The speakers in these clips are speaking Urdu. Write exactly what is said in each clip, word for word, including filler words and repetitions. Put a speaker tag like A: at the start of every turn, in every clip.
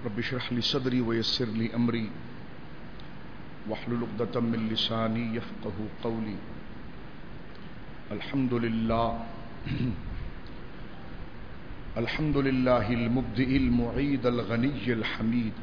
A: رب اشرح لي صدري ويسر لي أمري واحلل عقدة من لساني يفقهوا قولي. الحمد لله الحمد لله المبدئ المعيد الغني الحميد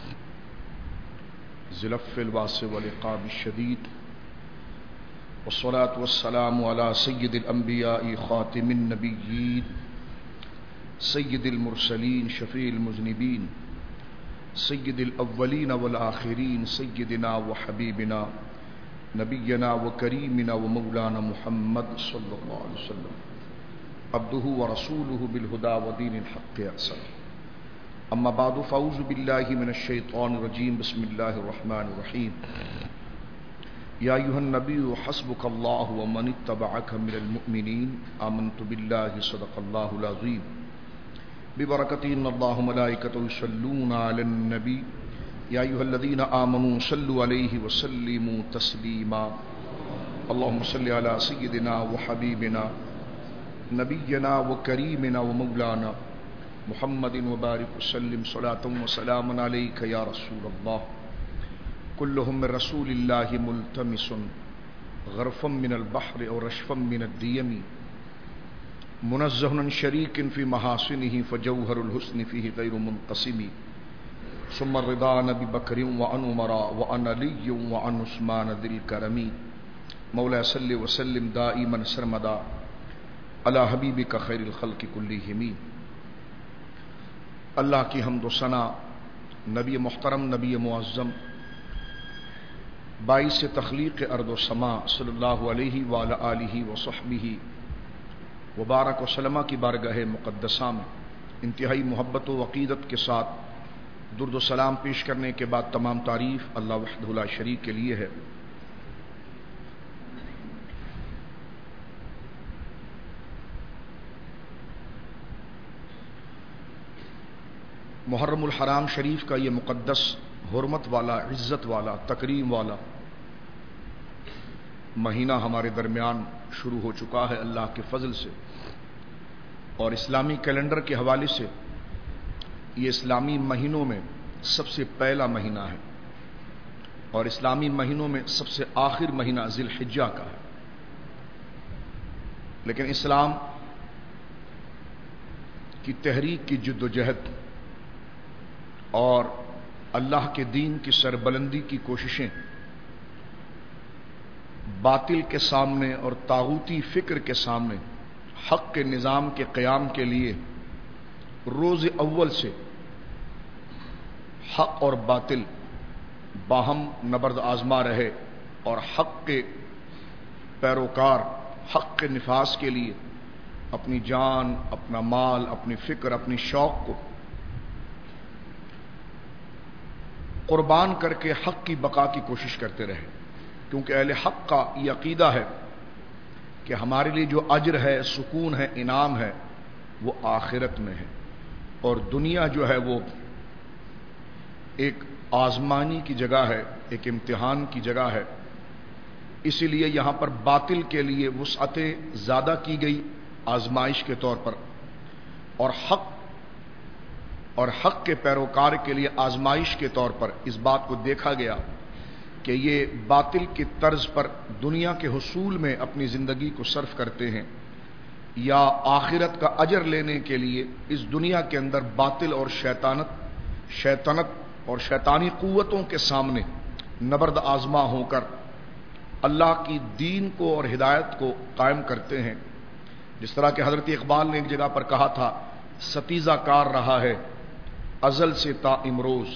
A: ذي العفو الواسع والعقاب الشديد، والصلاة والسلام على سيد الأنبياء خاتم النبيين سيد المرسلين شفيع المذنبين سيد الأولين والآخرين سيدنا وحبيبنا نبينا وكريمنا ومولانا محمد صلى الله عليه وسلم عبده ورسوله بالهدى ودين الحق أرسل. أما بعد فأعوذ بالله من الشيطان الرجيم. بسم الله الرحمن الرحيم. يا أيها النبي حسبك الله ومن اتبعك من المؤمنين. آمنت بالله صدق الله العظيم. ببركته إن الله ملائكته يصلون على النبي يا أيها الذين آمنوا صلوا عليه وسلموا تسليما. اللهم صل على سيدنا وحبيبنا نبينا وكريمنا ومولانا محمد وبارك وسلم صلاة وسلاما عليك يا رسول الله. كلهم من رسول الله ملتمس غرفا من البحر أو رشفا من الديم منزه عن شريك في محاسنه فجوهر الحسن فيه غير منقسم. ثم الرضا عن أبي بكر وعن عمر وعن علي وعن عثمان ذي الكرم. مولاي صل وسلم دائما سرمدا على حبیبک خیر الخلق کلہم. اللہ کی حمد و ثنا نبی محترم نبی معظم باعث تخلیق ارض و سما صلی اللہ علیہ وآلہ آلہ وصحبہ وبارک وسلم کی بارگاہ مقدسہ میں انتہائی محبت و عقیدت کے ساتھ درد و سلام پیش کرنے کے بعد تمام تعریف اللہ وحدہ لا شریک کے لیے ہے. محرم الحرام شریف کا یہ مقدس حرمت والا عزت والا تکریم والا مہینہ ہمارے درمیان شروع ہو چکا ہے اللہ کے فضل سے، اور اسلامی کیلنڈر کے حوالے سے یہ اسلامی مہینوں میں سب سے پہلا مہینہ ہے اور اسلامی مہینوں میں سب سے آخر مہینہ ذی الحجہ کا ہے. لیکن اسلام کی تحریک کی جد و جہد اور اللہ کے دین کی سربلندی کی کوششیں باطل کے سامنے اور طاغوتی فکر کے سامنے حق کے نظام کے قیام کے لیے روز اول سے حق اور باطل باہم نبرد آزما رہے، اور حق کے پیروکار حق کے نفاذ کے لیے اپنی جان، اپنا مال، اپنی فکر، اپنی شوق کو قربان کر کے حق کی بقا کی کوشش کرتے رہے. کیونکہ اہل حق کا یہ عقیدہ ہے کہ ہمارے لیے جو اجر ہے، سکون ہے، انعام ہے، وہ آخرت میں ہے، اور دنیا جو ہے وہ ایک آزمانی کی جگہ ہے، ایک امتحان کی جگہ ہے. اسی لیے یہاں پر باطل کے لیے وسعت زیادہ کی گئی آزمائش کے طور پر، اور حق اور حق کے پیروکار کے لیے آزمائش کے طور پر اس بات کو دیکھا گیا کہ یہ باطل کی طرز پر دنیا کے حصول میں اپنی زندگی کو صرف کرتے ہیں، یا آخرت کا اجر لینے کے لیے اس دنیا کے اندر باطل اور شیطانت شیطنت اور شیطانی قوتوں کے سامنے نبرد آزما ہو کر اللہ کی دین کو اور ہدایت کو قائم کرتے ہیں. جس طرح کہ حضرت اقبال نے ایک جگہ پر کہا تھا، ستیزہ کار رہا ہے ازل سے تا امروز،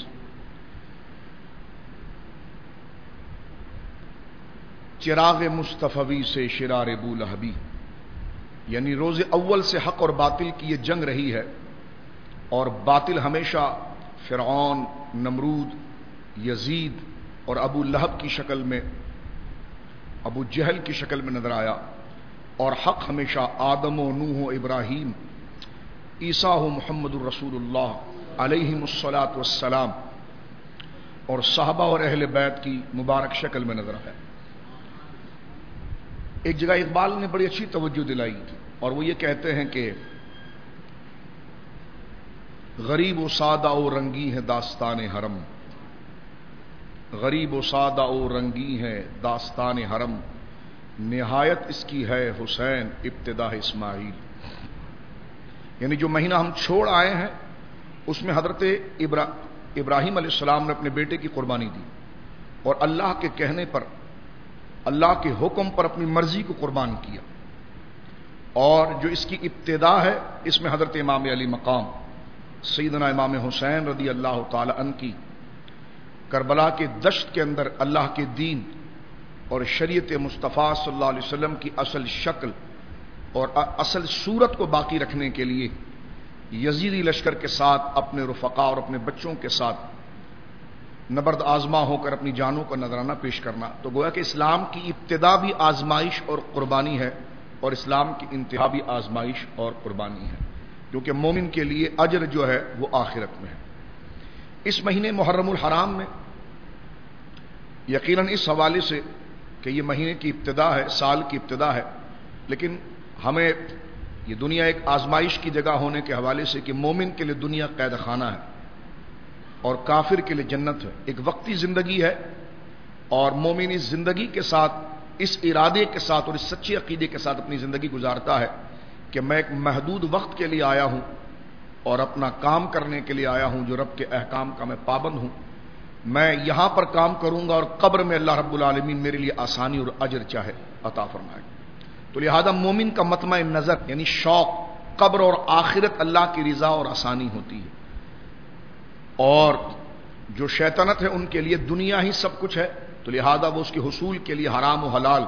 A: چراغ مصطفی سے شرار بولہبی. یعنی روز اول سے حق اور باطل کی یہ جنگ رہی ہے، اور باطل ہمیشہ فرعون، نمرود، یزید اور ابو لہب کی شکل میں، ابو جہل کی شکل میں نظر آیا، اور حق ہمیشہ آدم و نوح و ابراہیم، عیسیٰ و محمد الرسول اللہ علیہم الصلاۃ والسلام اور صحابہ اور اہل بیت کی مبارک شکل میں نظر آیا. ایک جگہ اقبال نے بڑی اچھی توجہ دلائی اور وہ یہ کہتے ہیں کہ غریب و سادہ و رنگی ہے داستان حرم، غریب و سادہ و رنگی ہے داستان حرم، نہایت اس کی ہے حسین ابتدا اسماعیل۔ یعنی جو مہینہ ہم چھوڑ آئے ہیں اس میں حضرت ابرا ابراہیم علیہ السلام نے اپنے بیٹے کی قربانی دی اور اللہ کے کہنے پر، اللہ کے حکم پر اپنی مرضی کو قربان کیا، اور جو اس کی ابتدا ہے اس میں حضرت امام علی مقام سیدنا امام حسین رضی اللہ تعالی عنہ کی کربلا کے دشت کے اندر اللہ کے دین اور شریعت مصطفیٰ صلی اللہ علیہ وسلم کی اصل شکل اور اصل صورت کو باقی رکھنے کے لیے یزیدی لشکر کے ساتھ اپنے رفقا اور اپنے بچوں کے ساتھ نبرد آزما ہو کر اپنی جانوں کا نذرانہ پیش کرنا۔ تو گویا کہ اسلام کی ابتدا بھی آزمائش اور قربانی ہے اور اسلام کی انتہا بھی آزمائش اور قربانی ہے، کیونکہ مومن کے لیے اجر جو ہے وہ آخرت میں ہے۔ اس مہینے محرم الحرام میں یقیناً اس حوالے سے کہ یہ مہینے کی ابتدا ہے، سال کی ابتدا ہے، لیکن ہمیں یہ دنیا ایک آزمائش کی جگہ ہونے کے حوالے سے کہ مومن کے لیے دنیا قید خانہ ہے اور کافر کے لیے جنت ہے، ایک وقتی زندگی ہے، اور مومن اس زندگی کے ساتھ، اس ارادے کے ساتھ اور اس سچے عقیدے کے ساتھ اپنی زندگی گزارتا ہے کہ میں ایک محدود وقت کے لیے آیا ہوں اور اپنا کام کرنے کے لیے آیا ہوں جو رب کے احکام کا میں پابند ہوں، میں یہاں پر کام کروں گا اور قبر میں اللہ رب العالمین میرے لیے آسانی اور اجر چاہے عطا فرمائے۔ تو لہذا مومن کا مطمع نظر یعنی شوق قبر اور آخرت اللہ کی رضا اور آسانی ہوتی ہے، اور جو شیطنت ہے ان کے لیے دنیا ہی سب کچھ ہے، تو لہذا وہ اس کے حصول کے لیے حرام و حلال،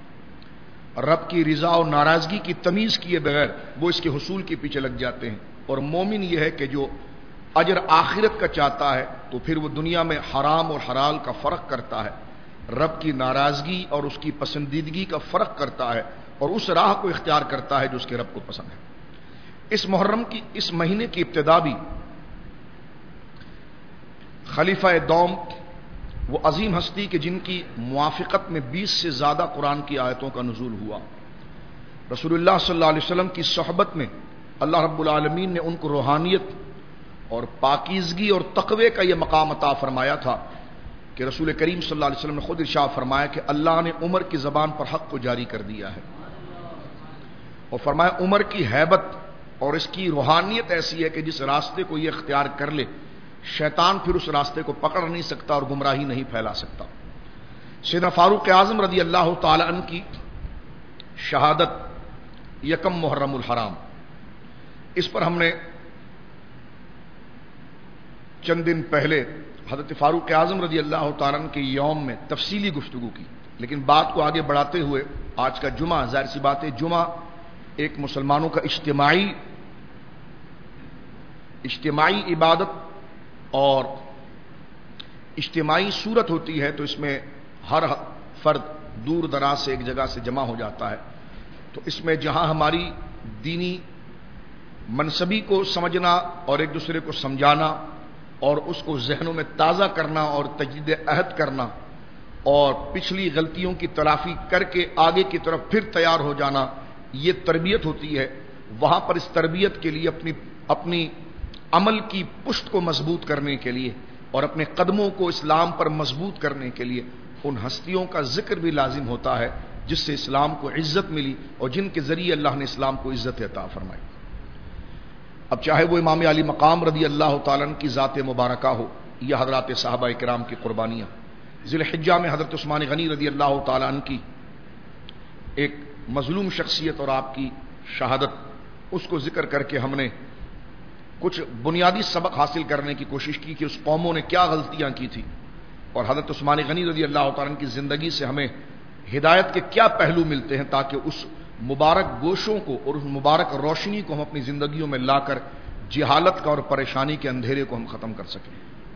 A: رب کی رضا اور ناراضگی کی تمیز کیے بغیر وہ اس کے حصول کے پیچھے لگ جاتے ہیں۔ اور مومن یہ ہے کہ جو اجر آخرت کا چاہتا ہے تو پھر وہ دنیا میں حرام اور حلال کا فرق کرتا ہے، رب کی ناراضگی اور اس کی پسندیدگی کا فرق کرتا ہے، اور اس راہ کو اختیار کرتا ہے جو اس کے رب کو پسند ہے۔ اس محرم کی اس مہینے کی ابتدا بھی خلیفہ دوم، وہ عظیم ہستی کہ جن کی موافقت میں بیس سے زیادہ قرآن کی آیتوں کا نزول ہوا، رسول اللہ صلی اللہ علیہ وسلم کی صحبت میں اللہ رب العالمین نے ان کو روحانیت اور پاکیزگی اور تقوی کا یہ مقام عطا فرمایا تھا کہ رسول کریم صلی اللہ علیہ وسلم نے خود ارشاد فرمایا کہ اللہ نے عمر کی زبان پر حق کو جاری کر دیا ہے، اور فرمایا عمر کی ہیبت اور اس کی روحانیت ایسی ہے کہ جس راستے کو یہ اختیار کر لے شیطان پھر اس راستے کو پکڑ نہیں سکتا اور گمراہی نہیں پھیلا سکتا۔ سیدنا فاروق اعظم رضی اللہ تعالی عنہ کی شہادت یکم محرم الحرام، اس پر ہم نے چند دن پہلے حضرت فاروق اعظم رضی اللہ تعالیٰ عنہ کے یوم میں تفصیلی گفتگو کی، لیکن بات کو آگے بڑھاتے ہوئے آج کا جمعہ، ظاہر سی بات ہے جمعہ ایک مسلمانوں کا اجتماعی اجتماعی عبادت اور اجتماعی صورت ہوتی ہے، تو اس میں ہر فرد دور دراز سے ایک جگہ سے جمع ہو جاتا ہے، تو اس میں جہاں ہماری دینی منصبی کو سمجھنا اور ایک دوسرے کو سمجھانا اور اس کو ذہنوں میں تازہ کرنا اور تجدید عہد کرنا اور پچھلی غلطیوں کی تلافی کر کے آگے کی طرف پھر تیار ہو جانا، یہ تربیت ہوتی ہے۔ وہاں پر اس تربیت کے لیے اپنی اپنی عمل کی پشت کو مضبوط کرنے کے لیے اور اپنے قدموں کو اسلام پر مضبوط کرنے کے لیے ان ہستیوں کا ذکر بھی لازم ہوتا ہے جس سے اسلام کو عزت ملی اور جن کے ذریعے اللہ نے اسلام کو عزت عطا فرمائی۔ اب چاہے وہ امام علی مقام رضی اللہ تعالیٰ عنہ کی ذات مبارکہ ہو یا حضرات صحابہ کرام کی قربانیاں، ذی الحجہ میں حضرت عثمان غنی رضی اللہ تعالیٰ عنہ کی ایک مظلوم شخصیت اور آپ کی شہادت، اس کو ذکر کر کے ہم نے کچھ بنیادی سبق حاصل کرنے کی کوشش کی کہ اس قوموں نے کیا غلطیاں کی تھی، اور حضرت عثمان غنی رضی اللہ تعالیٰ عنہ کی زندگی سے ہمیں ہدایت کے کیا پہلو ملتے ہیں تاکہ اس مبارک گوشوں کو اور اس مبارک روشنی کو ہم اپنی زندگیوں میں لا کر جہالت کا اور پریشانی کے اندھیرے کو ہم ختم کر سکیں۔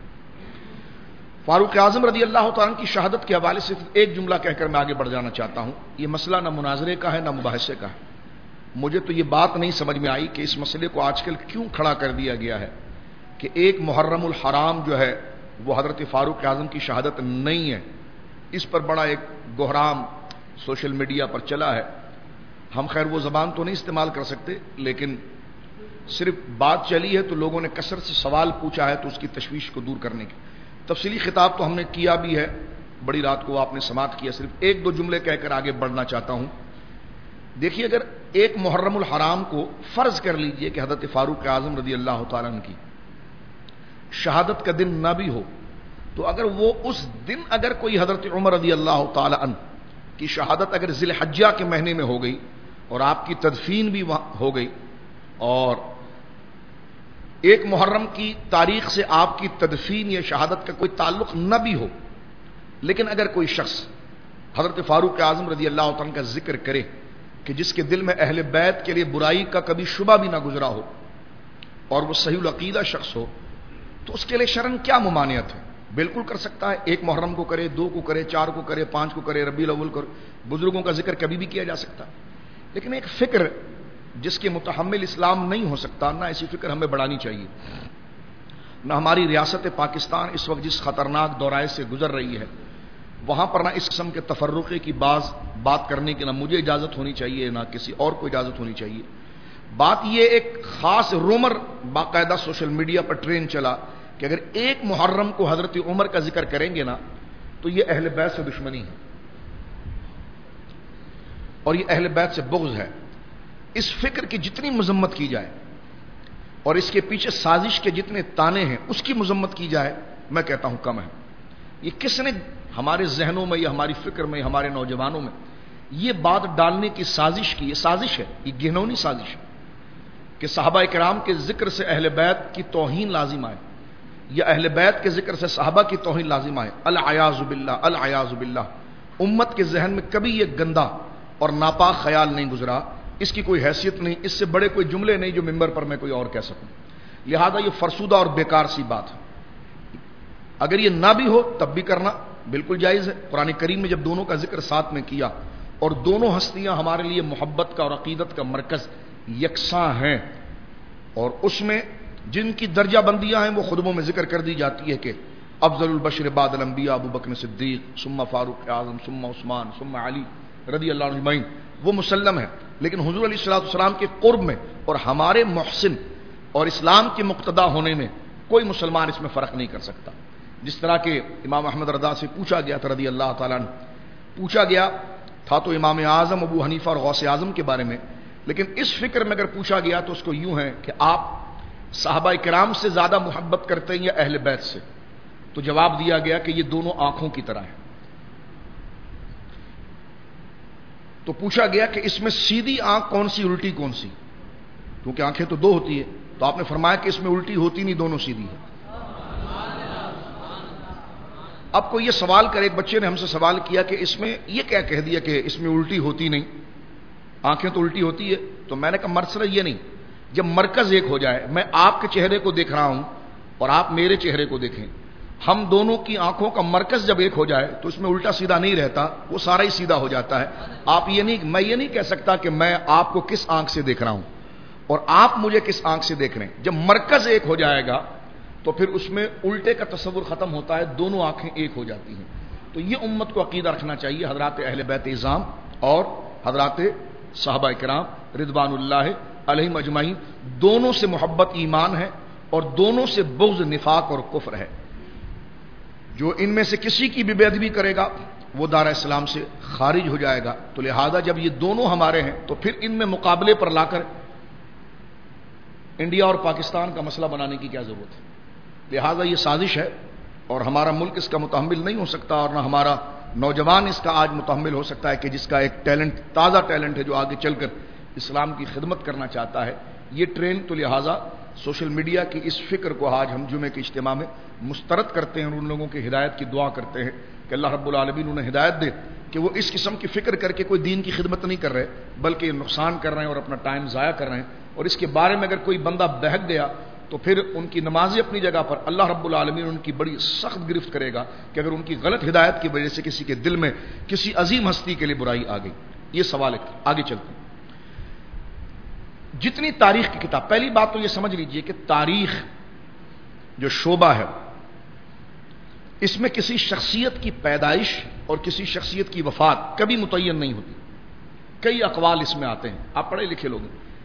A: فاروق اعظم رضی اللہ تعالیٰ عنہ کی شہادت کے حوالے سے ایک جملہ کہہ کر میں آگے بڑھ جانا چاہتا ہوں۔ یہ مسئلہ نہ مناظرے کا ہے نہ مباحثے کا ہے، مجھے تو یہ بات نہیں سمجھ میں آئی کہ اس مسئلے کو آج کل کیوں کھڑا کر دیا گیا ہے کہ ایک محرم الحرام جو ہے وہ حضرت فاروق اعظم کی شہادت نہیں ہے۔ اس پر بڑا ایک گہرام سوشل میڈیا پر چلا ہے، ہم خیر وہ زبان تو نہیں استعمال کر سکتے، لیکن صرف بات چلی ہے تو لوگوں نے کثرت سے سوال پوچھا ہے، تو اس کی تشویش کو دور کرنے کی تفصیلی خطاب تو ہم نے کیا بھی ہے، بڑی رات کو آپ نے سماعت کیا، صرف ایک دو جملے کہہ کر آگے بڑھنا چاہتا ہوں۔ دیکھیے، اگر ایک محرم الحرام کو فرض کر لیجئے کہ حضرت فاروق اعظم رضی اللہ تعالیٰ عنہ کی شہادت کا دن نہ بھی ہو، تو اگر وہ اس دن اگر کوئی حضرت عمر رضی اللہ تعالیٰ عنہ کی شہادت اگر ذی الحجہ کے مہینے میں ہو گئی اور آپ کی تدفین بھی ہو گئی، اور ایک محرم کی تاریخ سے آپ کی تدفین یا شہادت کا کوئی تعلق نہ بھی ہو، لیکن اگر کوئی شخص حضرت فاروق اعظم رضی اللہ عنہ کا ذکر کرے کہ جس کے دل میں اہل بیت کے لیے برائی کا کبھی شبہ بھی نہ گزرا ہو اور وہ صحیح العقیدہ شخص ہو، تو اس کے لیے شرعاً کیا ممانعت ہے؟ بالکل کر سکتا ہے، ایک محرم کو کرے، دو کو کرے، چار کو کرے، پانچ کو کرے، ربیع الاول کو، بزرگوں کا ذکر کبھی بھی کیا جا سکتا ہے۔ لیکن ایک فکر جس کے متحمل اسلام نہیں ہو سکتا، نہ ایسی فکر ہمیں بڑھانی چاہیے۔ نہ ہماری ریاست پاکستان اس وقت جس خطرناک دورائے سے گزر رہی ہے، وہاں پر نہ اس قسم کے تفرقے کی بعض بات کرنے کی نہ مجھے اجازت ہونی چاہیے، نہ کسی اور کو اجازت ہونی چاہیے۔ بات یہ ایک خاص رومر باقاعدہ سوشل میڈیا پر ٹرین چلا کہ اگر ایک محرم کو حضرت عمر کا ذکر کریں گے نا تو یہ اہل بیت سے دشمنی ہے اور یہ اہل بیت سے بغض ہے۔ اس فکر کی جتنی مذمت کی جائے اور اس کے پیچھے سازش کے جتنے تانے ہیں اس کی مذمت کی جائے، میں کہتا ہوں کم ہے۔ یہ کس نے ہمارے ذہنوں میں یا ہماری فکر میں، ہمارے نوجوانوں میں یہ بات ڈالنے کی سازش کی؟ یہ سازش ہے، یہ گھنونی سازش ہے کہ صحابہ کرام کے ذکر سے اہل بیت کی توہین لازم آئے یا اہل بیت کے ذکر سے صحابہ کی توہین لازم آئے۔ العیاذ باللہ، العیاذ باللہ۔ امت کے ذہن میں کبھی یہ گندا اور ناپاک خیال نہیں گزرا، اس کی کوئی حیثیت نہیں، اس سے بڑے کوئی جملے نہیں جو ممبر پر میں کوئی اور کہہ سکوں، لہذا یہ فرسودہ اور بیکار سی بات ہے۔ اگر یہ نہ بھی ہو تب بھی کرنا بالکل جائز ہے۔ قرآن کریم میں جب دونوں کا ذکر ساتھ میں کیا اور دونوں ہستیاں ہمارے لیے محبت کا اور عقیدت کا مرکز یکساں ہیں، اور اس میں جن کی درجہ بندیاں ہیں وہ خطبوں میں ذکر کر دی جاتی ہے کہ افضل البشر بعد الانبیاء ابو بکر صدیق ثم فاروق اعظم ثم عثمان ثم علی رضی اللہ عنہ اجمعین، وہ مسلم ہے۔ لیکن حضور علیہ الصلوۃ والسلام کے قرب میں اور ہمارے محسن اور اسلام کے مقتدا ہونے میں کوئی مسلمان اس میں فرق نہیں کر سکتا۔ جس طرح کہ امام احمد رضا سے پوچھا گیا تھا رضی اللہ تعالیٰ عنہ، پوچھا گیا تھا تو امام اعظم ابو حنیفہ اور غوث اعظم کے بارے میں، لیکن اس فکر میں اگر پوچھا گیا تو اس کو یوں ہے کہ آپ صحابہ کرام سے زیادہ محبت کرتے ہیں یا اہل بیت سے؟ تو جواب دیا گیا کہ یہ دونوں آنکھوں کی طرح ہیں۔ تو پوچھا گیا کہ اس میں سیدھی آنکھ کون سی، الٹی کون سی؟ کیونکہ آنکھیں تو دو ہوتی ہے، تو آپ نے فرمایا کہ اس میں الٹی ہوتی نہیں، دونوں سیدھی ہے۔ اب کو یہ سوال کرے، ایک بچے نے ہم سے سوال کیا کہ اس میں یہ کیا کہہ دیا کہ اس میں الٹی ہوتی نہیں، آنکھیں تو الٹی ہوتی ہے؟ تو میں نے کہا مسئلہ یہ نہیں، جب مرکز ایک ہو جائے، میں آپ کے چہرے کو دیکھ رہا ہوں اور آپ میرے چہرے کو دیکھیں، ہم دونوں کی آنکھوں کا مرکز جب ایک ہو جائے تو اس میں الٹا سیدھا نہیں رہتا، وہ سارا ہی سیدھا ہو جاتا ہے۔ آپ یہ نہیں، میں یہ نہیں کہہ سکتا کہ میں آپ کو کس آنکھ سے دیکھ رہا ہوں اور آپ مجھے کس آنکھ سے دیکھ رہے ہیں۔ جب مرکز ایک ہو جائے گا تو پھر اس میں الٹے کا تصور ختم ہوتا ہے، دونوں آنکھیں ایک ہو جاتی ہیں۔ تو یہ امت کو عقیدہ رکھنا چاہیے، حضرات اہل بیت اعظام اور حضرات صحابہ کرام رضوان اللہ علیہم اجمعین، دونوں سے محبت ایمان ہے اور دونوں سے بغض نفاق اور کفر ہے۔ جو ان میں سے کسی کی بھی بے ادبی کرے گا وہ دار اسلام سے خارج ہو جائے گا۔ تو لہذا جب یہ دونوں ہمارے ہیں تو پھر ان میں مقابلے پر لا کر انڈیا اور پاکستان کا مسئلہ بنانے کی کیا ضرورت ہے؟ لہذا یہ سازش ہے اور ہمارا ملک اس کا متحمل نہیں ہو سکتا، اور نہ ہمارا نوجوان اس کا آج متحمل ہو سکتا ہے کہ جس کا ایک ٹیلنٹ، تازہ ٹیلنٹ ہے، جو آگے چل کر اسلام کی خدمت کرنا چاہتا ہے۔ یہ ٹرین تو لہٰذا سوشل میڈیا کی اس فکر کو آج ہم جمعے کے اجتماع میں مسترد کرتے ہیں اور ان لوگوں کی ہدایت کی دعا کرتے ہیں کہ اللہ رب العالمین انہیں ہدایت دے کہ وہ اس قسم کی فکر کر کے کوئی دین کی خدمت نہیں کر رہے بلکہ یہ نقصان کر رہے ہیں اور اپنا ٹائم ضائع کر رہے ہیں، اور اس کے بارے میں اگر کوئی بندہ بہک گیا تو پھر ان کی نمازی اپنی جگہ پر اللہ رب العالمین ان کی بڑی سخت گرفت کرے گا کہ اگر ان کی غلط ہدایت کی وجہ سے کسی کے دل میں کسی عظیم ہستی کے لیے برائی آ گئی۔ یہ سوال ہے، آگے چلتے ہیں۔ جتنی تاریخ کی کتاب، پہلی بات تو یہ سمجھ لیجئے کہ تاریخ جو شعبہ ہے اس میں کسی شخصیت کی پیدائش اور کسی شخصیت کی وفات کبھی متعین نہیں ہوتی۔ کئی اقوال اس میں آتے ہیں، آپ پڑھے لکھے لوگ ہیں،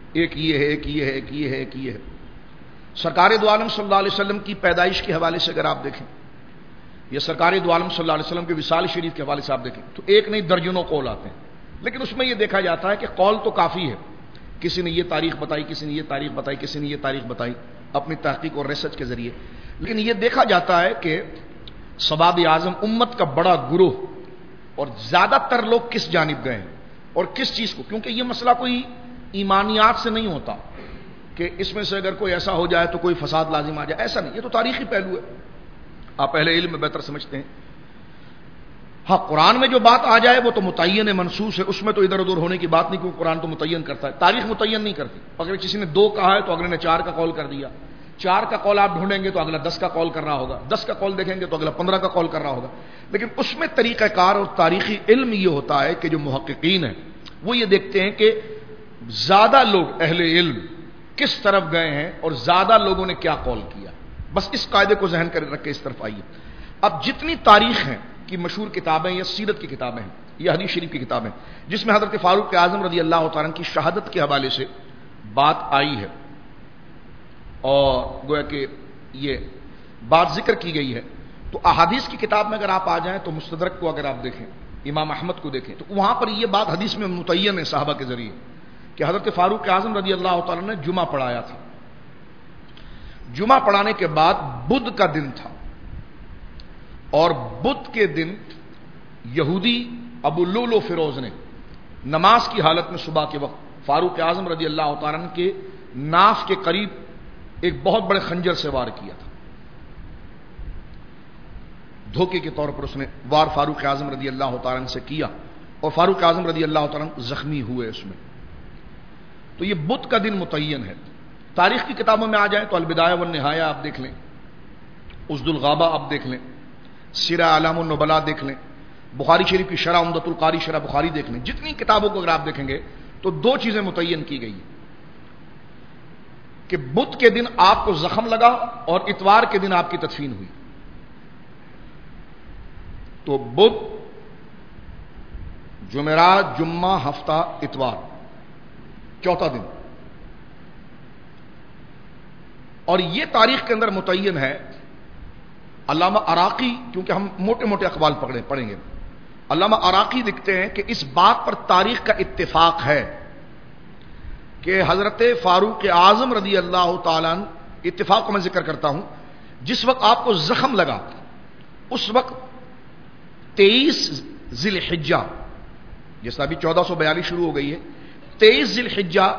A: ایک یہ ہے، ایک یہ ہے، ایک یہ ہے، ایک یہ ہے۔ سرکار دو عالم صلی اللہ علیہ وسلم کی پیدائش کے حوالے سے اگر آپ دیکھیں، یا سرکار دو عالم صلی اللہ علیہ وسلم کے وصال شریف کے حوالے سے آپ دیکھیں تو ایک نہیں درجنوں قول آتے ہیں، لیکن اس میں یہ دیکھا جاتا ہے کہ قول تو کافی ہے، کسی نے یہ تاریخ بتائی، کسی نے یہ تاریخ بتائی، کسی نے یہ تاریخ بتائی اپنی تحقیق اور ریسرچ کے ذریعے، لیکن یہ دیکھا جاتا ہے کہ سباب اعظم امت کا بڑا گروہ اور زیادہ تر لوگ کس جانب گئے ہیں اور کس چیز کو، کیونکہ یہ مسئلہ کوئی ایمانیات سے نہیں ہوتا کہ اس میں سے اگر کوئی ایسا ہو جائے تو کوئی فساد لازم آ جائے، ایسا نہیں، یہ تو تاریخی پہلو ہے، آپ اہل علم میں بہتر سمجھتے ہیں۔ ہاں قرآن میں جو بات آ جائے وہ تو متعین ہے، منصوص ہے، اس میں تو ادھر ادھر ہونے کی بات نہیں، کیونکہ قرآن تو متعین کرتا ہے، تاریخ متعین نہیں کرتی۔ اگر کسی نے دو کہا ہے تو اگلے نے چار کا قول کر دیا، چار کا قول آپ ڈھونڈیں گے تو اگلا دس کا قول کر رہا ہوگا، دس کا قول دیکھیں گے تو اگلا پندرہ کا قول کر رہا ہوگا، لیکن اس میں طریقہ کار اور تاریخی علم یہ ہوتا ہے کہ جو محققین ہیں وہ یہ دیکھتے ہیں کہ زیادہ لوگ اہل علم کس طرف گئے ہیں اور زیادہ لوگوں نے کیا قول کیا، بس اس قاعدے کو ذہن کر رکھ کے اس طرف آئیے۔ اب جتنی تاریخ ہیں کی مشہور کتابیں یا سیرت کی کتابیں ہیں یا حدیث شریف کی کتابیں جس میں حضرت فاروق اعظم رضی اللہ تعالیٰ کی شہادت کے حوالے سے بات آئی ہے اور گویا کہ یہ بات ذکر کی گئی ہے، تو احادیث کی کتاب میں اگر آپ آ جائیں تو مستدرک کو اگر آپ دیکھیں، امام احمد کو دیکھیں، تو وہاں پر یہ بات حدیث میں متعین ہے صحابہ کے ذریعے کہ حضرت فاروق اعظم رضی اللہ تعالیٰ نے جمعہ پڑھایا تھا۔ جمعہ پڑھانے کے بعد بدھ کا دن تھا اور بدھ کے دن یہودی ابو لولو فیروز نے نماز کی حالت میں صبح کے وقت فاروق اعظم رضی اللہ تعالیٰ کے ناف کے قریب ایک بہت بڑے خنجر سے وار کیا تھا، دھوکے کے طور پر اس نے وار فاروق اعظم رضی اللہ تعالیٰ سے کیا اور فاروق اعظم رضی اللہ تعالیٰ زخمی ہوئے اس میں۔ تو یہ بدھ کا دن متعین ہے۔ تاریخ کی کتابوں میں آ جائیں تو البدایہ والنہایہ آپ دیکھ لیں، اسد الغابہ آپ دیکھ لیں، سیرہ اعلام النبلاء دیکھ لیں، بخاری شریف کی شرح عمدۃ القاری شرح بخاری دیکھ لیں، جتنی کتابوں کو اگر آپ دیکھیں گے تو دو چیزیں متعین کی گئی ہیں کہ بدھ کے دن آپ کو زخم لگا اور اتوار کے دن آپ کی تدفین ہوئی۔ تو بدھ، جمعرات، جمعہ، ہفتہ، اتوار، چوتھا دن، اور یہ تاریخ کے اندر متعین ہے۔ علامہ عراقی، کیونکہ ہم موٹے موٹے اقوال پکڑے پڑھیں گے، علامہ عراقی لکھتے ہیں کہ اس بات پر تاریخ کا اتفاق ہے کہ حضرت فاروق اعظم رضی اللہ تعالیٰ، اتفاق کو میں ذکر کرتا ہوں، جس وقت آپ کو زخم لگا اس وقت تیئیس ذی الحجہ، جیسا ابھی چودہ سو بیالیس شروع ہو گئی ہے، تیئیس ذی الحجہ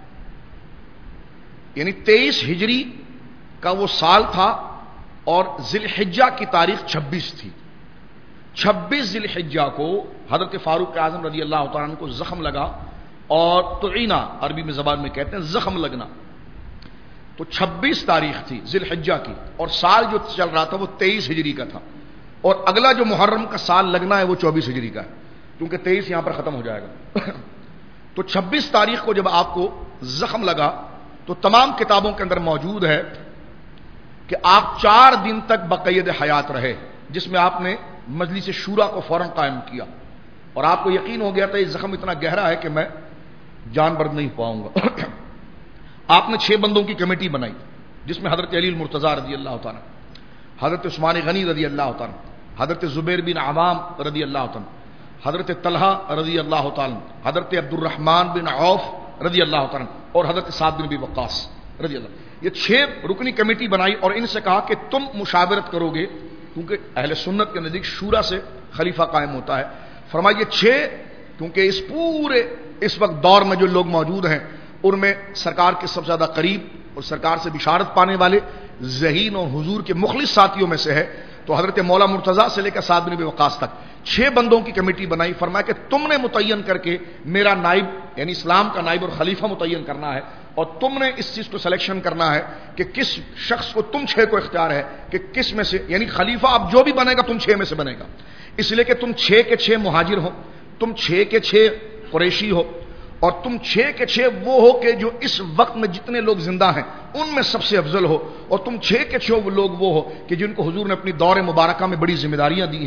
A: یعنی تیئیس ہجری کا وہ سال تھا اور ذی الحجہ کی تاریخ چھبیس تھی۔ چھبیس ذی الحجہ کو حضرت فاروق اعظم رضی اللہ تعالیٰ عنہ کو زخم لگا، اور تعینہ عربی میں زبان میں کہتے ہیں زخم لگنا، تو چھبیس تاریخ تھی ذی الحجہ کی، اور سال جو چل رہا تھا وہ تیئیس ہجری کا تھا، اور اگلا جو محرم کا سال لگنا ہے وہ چوبیس ہجری کا ہے، کیونکہ تیئیس یہاں پر ختم ہو جائے گا۔ تو چھبیس تاریخ کو جب آپ کو زخم لگا تو تمام کتابوں کے اندر موجود ہے کہ آپ چار دن تک بقید حیات رہے، جس میں آپ نے مجلس شورا کو فوراً قائم کیا، اور آپ کو یقین ہو گیا تھا یہ زخم اتنا گہرا ہے کہ میں جان بر نہیں پاؤں گا۔ آپ نے چھ بندوں کی کمیٹی بنائی جس میں حضرت علی المرتضیٰ رضی اللہ تعالیٰ، حضرت عثمان غنی رضی اللہ تعالیٰ، حضرت زبیر بن عوام رضی اللہ تعالیٰ، حضرت طلحہ رضی اللہ تعالیٰ، حضرت عبد الرحمن بن عوف رضی اللہ تعالیٰ اور حضرت سعد بن ابی وقاص رضی اللہ۔ یہ چھ رکنی کمیٹی بنائی اور ان سے کہا کہ تم مشاورت کرو گے، کیونکہ اہل سنت کے نزدیک شورا سے خلیفہ قائم ہوتا ہے۔ فرمایا یہ چھ، کیونکہ اس پورے اس وقت دور میں جو لوگ موجود ہیں ان میں سرکار کے سب سے زیادہ قریب اور سرکار سے بشارت پانے والے ذہین اور حضور کے مخلص ساتھیوں میں سے ہے، تو حضرت مولا مرتضیٰ سے لے کر سعد بن ابی وقاص تک چھ بندوں کی کمیٹی بنائی۔ فرمایا کہ تم نے متعین کر کے میرا نائب یعنی اسلام کا نائب اور خلیفہ متعین کرنا ہے، اور تم نے اس چیز کو سلیکشن کرنا ہے کہ کس شخص کو، تم چھ کو اختیار ہے کہ کس میں سے، یعنی خلیفہ اب جو بھی بنے گا تم چھ میں سے بنے گا، اس لیے کہ تم چھ کے چھ مہاجر ہو، تم چھ کے چھ قریشی ہو، اور تم چھ کے چھ وہ ہو کہ جو اس وقت میں جتنے لوگ زندہ ہیں ان میں سب سے افضل ہو، اور تم چھ کے چھ لوگ وہ ہو کہ جن کو حضور نے اپنی دور مبارکہ میں بڑی ذمہ داریاں دی ہیں،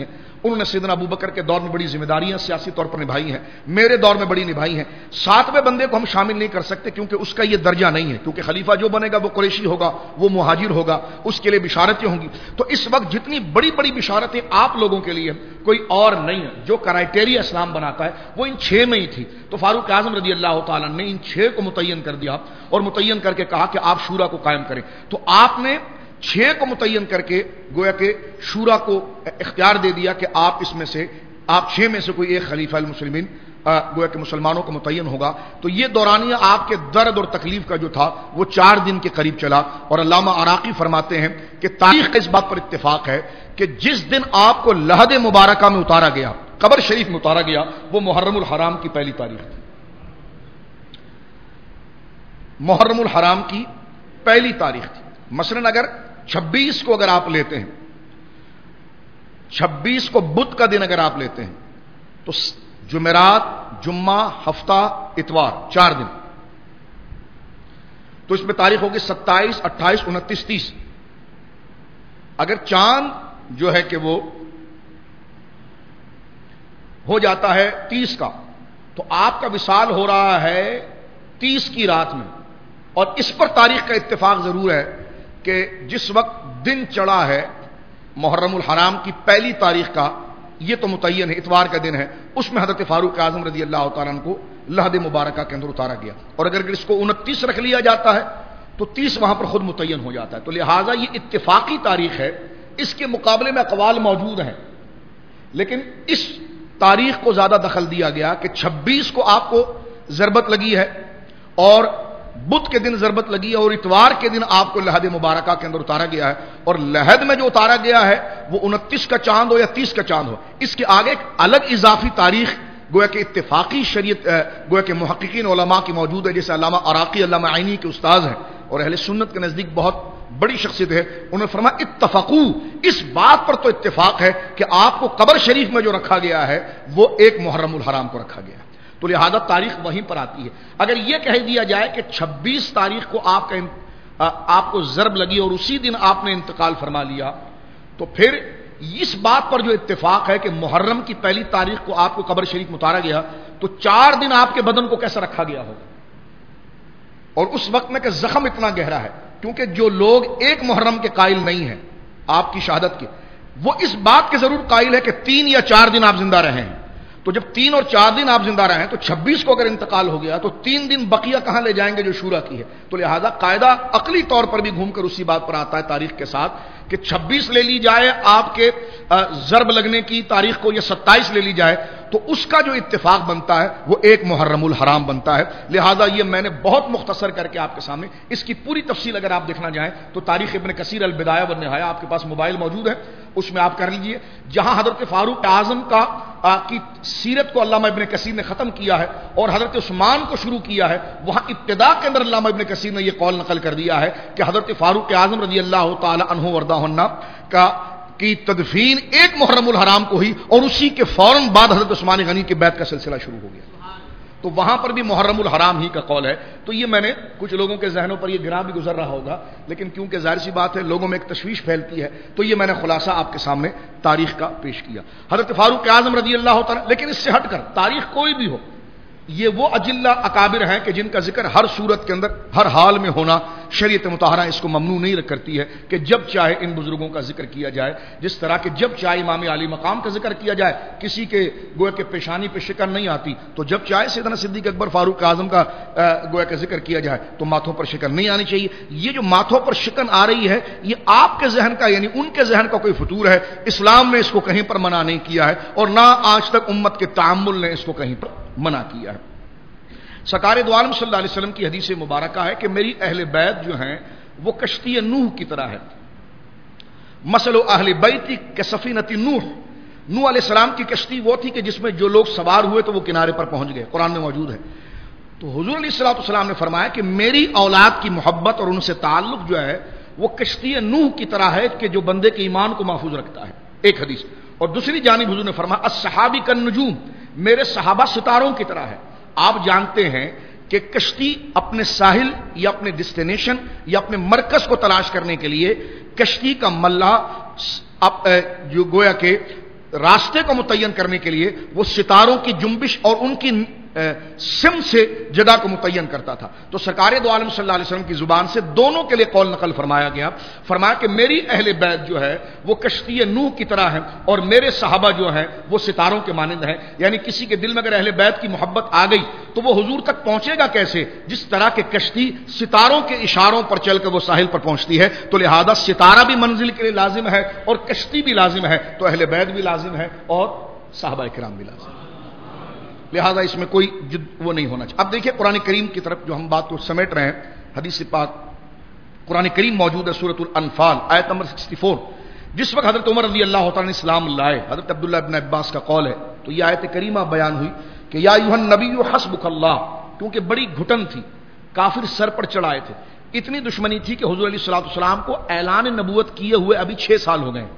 A: انہوں نے سیدنا ابو بکر کے دور میں بڑی ذمہ داریاں سیاسی طور پر نبھائی ہیں، میرے دور میں بڑی نبھائی ہیں۔ ساتویں بندے کو ہم شامل نہیں کر سکتے کیونکہ اس کا یہ درجہ نہیں ہے، کیونکہ خلیفہ جو بنے گا وہ قریشی ہوگا، وہ مہاجر ہوگا، اس کے لیے بشارتیں ہوں گی۔ تو اس وقت جتنی بڑی بڑی بشارتیں آپ لوگوں کے لیے کوئی اور نہیں ہے، جو کرائٹیریا اسلام بناتا ہے وہ ان چھ میں ہی تھی۔ تو فاروق اعظم رضی اللہ تعالیٰ نے ان چھ کو متعین کر دیا اور متعین کر کے کہا کہ آپ شورا کو قائم کریں۔ تو آپ نے چھ کو متعین کر کے گویا کہ شورا کو اختیار دے دیا کہ آپ اس میں سے آپ چھ میں سے کوئی ایک خلیفہ المسلمین گویا کہ مسلمانوں کو متعین ہوگا۔ تو یہ دورانیہ آپ کے درد اور تکلیف کا جو تھا وہ چار دن کے قریب چلا، اور علامہ عراقی فرماتے ہیں کہ تاریخ کا اس بات پر اتفاق ہے کہ جس دن آپ کو لحد مبارکہ میں اتارا گیا، قبر شریف میں اتارا گیا، وہ محرم الحرام کی پہلی تاریخ تھی۔ محرم الحرام کی پہلی تاریخ تھی۔ مثلاً اگر چھبیس کو اگر آپ لیتے ہیں، چھبیس کو بدھ کا دن اگر آپ لیتے ہیں تو جمعرات، جمعہ، ہفتہ، اتوار، چار دن، تو اس میں تاریخ ہوگی ستائیس، اٹھائیس، انتیس، تیس۔ اگر چاند جو ہے کہ وہ ہو جاتا ہے تیس کا، تو آپ کا وصال ہو رہا ہے تیس کی رات میں۔ اور اس پر تاریخ کا اتفاق ضرور ہے کہ جس وقت دن چڑھا ہے محرم الحرام کی پہلی تاریخ کا، یہ تو متعین ہے، اتوار کا دن ہے، اس میں حضرت فاروق اعظم رضی اللہ تعالیٰ عنہ کو لحد مبارکہ کے اندر اتارا گیا۔ اور اگر اس کو انتیس رکھ لیا جاتا ہے تو تیس وہاں پر خود متعین ہو جاتا ہے۔ تو لہٰذا یہ اتفاقی تاریخ ہے، اس کے مقابلے میں اقوال موجود ہیں، لیکن اس تاریخ کو زیادہ دخل دیا گیا کہ چھبیس کو آپ کو ضربت لگی ہے اور بدھ کے دن ضربت لگی ہے اور اتوار کے دن آپ کو لحد مبارکہ کے اندر اتارا گیا ہے، اور لحد میں جو اتارا گیا ہے وہ انتیس کا چاند ہو یا تیس کا چاند ہو، اس کے آگے ایک الگ اضافی تاریخ گویا کہ اتفاقی شریعت گویا کہ محققین علماء کی موجود ہے، جیسے علامہ عراقی، علامہ عینی کے استاذ ہیں اور اہل سنت کے نزدیک بہت بڑی شخصیت ہے، انہوں نے فرمایا اتفقوا، اس بات پر تو اتفاق ہے کہ آپ کو قبر شریف میں جو رکھا گیا ہے وہ ایک محرم الحرام کو رکھا گیا ہے۔ تو لہذا تاریخ وہیں پر آتی ہے۔ اگر یہ کہہ دیا جائے کہ چھبیس تاریخ کو آپ کا آپ کو ضرب لگی اور اسی دن آپ نے انتقال فرما لیا، تو پھر اس بات پر جو اتفاق ہے کہ محرم کی پہلی تاریخ کو آپ کو قبر شریف میں اتارا گیا، تو چار دن آپ کے بدن کو کیسا رکھا گیا ہوگا، اور اس وقت میں کہ زخم اتنا گہرا ہے، کیونکہ جو لوگ ایک محرم کے قائل نہیں ہیں آپ کی شہادت کے، وہ اس بات کے ضرور قائل ہے کہ تین یا چار دن آپ زندہ رہے ہیں۔ تو جب تین اور چار دن آپ زندہ رہیں تو چھبیس کو اگر انتقال ہو گیا تو تین دن بقیہ کہاں لے جائیں گے جو شورا کی ہے۔ تو لہذا قاعدہ عقلی طور پر بھی گھوم کر اسی بات پر آتا ہے تاریخ کے ساتھ کہ چھبیس لے لی جائے آپ کے ضرب لگنے کی تاریخ کو یا ستائیس لے لی جائے تو اس کا جو اتفاق بنتا ہے وہ ایک محرم الحرام بنتا ہے۔ لہذا یہ میں نے بہت مختصر کر کے آپ کے سامنے اس کی پوری تفصیل اگر آپ دیکھنا جائیں تو تاریخ ابن کثیر البدایہ والنہایہ آپ کے پاس موبائل موجود ہے، اس میں آپ کر لیجئے، جہاں حضرت فاروق اعظم کا کی سیرت کو علامہ ابن کثیر نے ختم کیا ہے اور حضرت عثمان کو شروع کیا ہے، وہاں ابتدا کے اندر علامہ ابن کثیر نے یہ قول نقل کر دیا ہے کہ حضرت فاروق اعظم رضی اللہ تعالی عنہ وردہ عنہ کا کی تدفین ایک محرم الحرام کو ہوئی اور اسی کے فوراً بعد حضرت عثمان غنی کی بیعت کا سلسلہ شروع ہو گیا۔ تو وہاں پر بھی محرم الحرام ہی کا قول ہے۔ تو یہ میں نے کچھ لوگوں کے ذہنوں پر یہ گراں بھی گزر رہا ہوگا، لیکن کیونکہ ظاہر سی بات ہے لوگوں میں ایک تشویش پھیلتی ہے تو یہ میں نے خلاصہ آپ کے سامنے تاریخ کا پیش کیا۔ حضرت فاروق اعظم رضی اللہ تعالیٰ، لیکن اس سے ہٹ کر تاریخ کوئی بھی ہو، یہ وہ اجلہ اکابر ہیں کہ جن کا ذکر ہر صورت کے اندر ہر حال میں ہونا شریعت مطہرہ اس کو ممنوع نہیں کرتی ہے کہ جب چاہے ان بزرگوں کا ذکر کیا جائے، جس طرح کہ جب چاہے امام علی مقام کا ذکر کیا جائے، کسی کے گویا کہ پیشانی پہ شکن نہیں آتی، تو جب چاہے سیدنا صدیق اکبر فاروق اعظم کا گویا کہ ذکر کیا جائے تو ماتھوں پر شکن نہیں آنی چاہیے۔ یہ جو ماتھوں پر شکن آ رہی ہے یہ آپ کے ذہن کا یعنی ان کے ذہن کا کوئی فطور ہے، اسلام نے اس کو کہیں پر منع نہیں کیا ہے اور نہ آج تک امت کے تعامل نے اس کو کہیں پر منع کیا ہے۔ سرکار دو عالم صلی اللہ علیہ وسلم کی حدیث مبارکہ ہے کہ میری اہل بیت جو ہیں وہ کشتی نوح کی طرح ہے، مثل اہل بیتی کسفینۃ نوح، نوح علیہ السلام کی کشتی وہ تھی کہ جس میں جو لوگ سوار ہوئے تو وہ کنارے پر پہنچ گئے، قرآن میں موجود ہے۔ تو حضور علیہ الصلوۃ والسلام نے فرمایا کہ میری اولاد کی محبت اور ان سے تعلق جو ہے وہ کشتی نوح کی طرح ہے کہ جو بندے کے ایمان کو محفوظ رکھتا ہے، ایک حدیث۔ اور دوسری جانب حضور نے فرمایا الصحابی کالنجوم، میرے صحابہ ستاروں کی طرح ہے۔ آپ جانتے ہیں کہ کشتی اپنے ساحل یا اپنے ڈیسٹینیشن یا اپنے مرکز کو تلاش کرنے کے لیے کشتی کا ملا جو گویا کہ راستے کو متعین کرنے کے لیے وہ ستاروں کی جنبش اور ان کی سم سے جگہ کو متعین کرتا تھا. تو سرکار دو عالم صلی اللہ علیہ وسلم کی زبان سے دونوں کے لیے قول نقل فرمایا گیا. فرمایا کہ میری اہل بیت جو ہے وہ کشتی نوح کی طرح ہے اور میرے صحابہ جو ہیں وہ ستاروں کے مانند ہیں. یعنی کسی کے دل میں اگر اہل بیت کی محبت آ گئی تو وہ حضور تک پہنچے گا کیسے؟ جس طرح کہ کشتی ستاروں کے اشاروں پر چل کر وہ ساحل پر پہنچتی ہے. تو لہذا ستارہ بھی منزل کے لیے لازم ہے اور کشتی بھی لازم ہے, تو اہل بیت بھی لازم ہے اور صحابہ کرام بھی لازم ہے. لہذا اس میں کوئی جد وہ نہیں ہونا چاہیے. اب دیکھیے قرآن کریم کی طرف جو ہم بات کو سمیٹ رہے ہیں, حدیث پاک قرآن کریم موجود ہے سورۃ الانفال آیت نمبر چوالیس. جس وقت حضرت عمر رضی اللہ تعالیٰ نے اسلام لائے, حضرت عبداللہ ابن عباس کا قول ہے, تو یہ آیت کریمہ بیان ہوئی کہ یا ایھا النبی حسبک اللہ, کیونکہ بڑی گھٹن تھی, کافر سر پر چڑھائے تھے, اتنی دشمنی تھی کہ حضور علیہ الصلوۃ والسلام کو اعلان نبوت کیے ہوئے ابھی چھ سال ہو گئے.